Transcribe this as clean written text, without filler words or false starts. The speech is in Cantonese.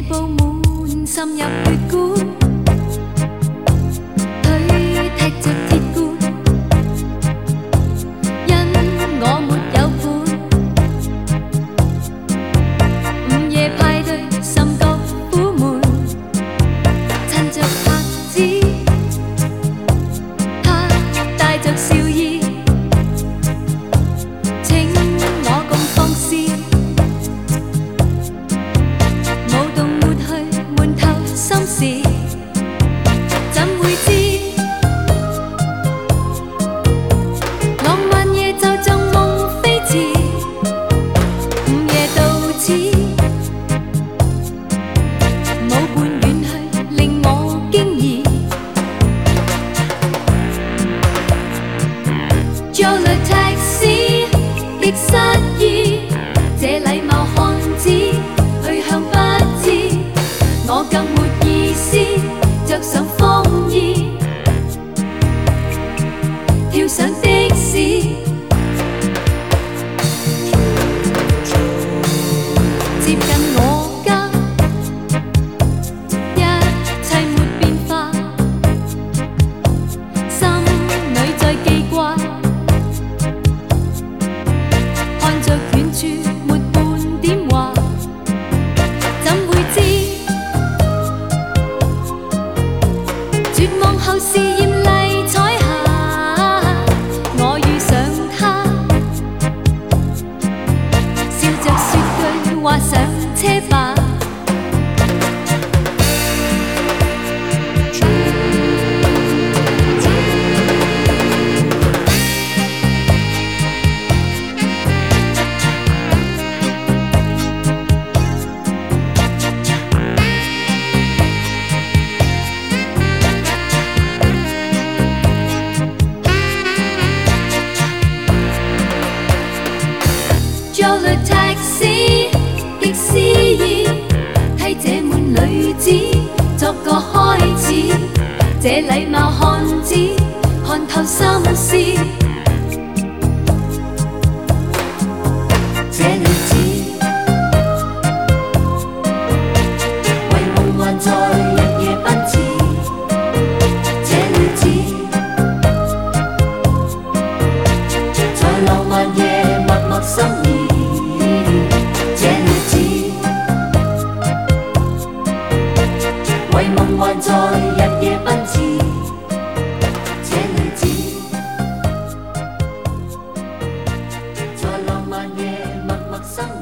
你布滿滲入血管，腿踢着鐵罐，因我沒有伴。午夜派對甚覺苦悶，趁着拍子，他帶着笑意，請我共放肆。心事怎會知？浪漫夜就像夢飛馳，午夜到此，舞伴遠去令我驚異。做了 taxi 極失意，這禮貌漢子去向不知，我更沒着上風衣，跳上的士，接近我家，一切沒變化，心裏在記掛，看着遠處沒半點話，怎會知？絕望後是豔麗彩霞，我遇上他，笑着說句話上車吧。做了 taxi 極詩意，替這滿女子作個開始，這禮貌漢子看透心思，這女子為夢幻在日夜奔馳，這女子在浪漫夜默默心意。為夢幻在日夜奔馳，這女子在浪漫夜默默生活。